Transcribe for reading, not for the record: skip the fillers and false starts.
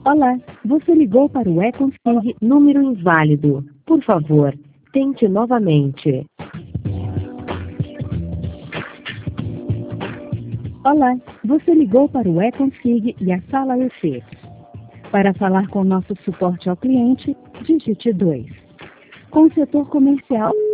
Olá, você ligou para o eConsig número inválido. Por favor, tente novamente. Olá, você ligou para o eConsig e a sala EC. Para falar com nosso suporte ao cliente, digite 2. Com o setor comercial...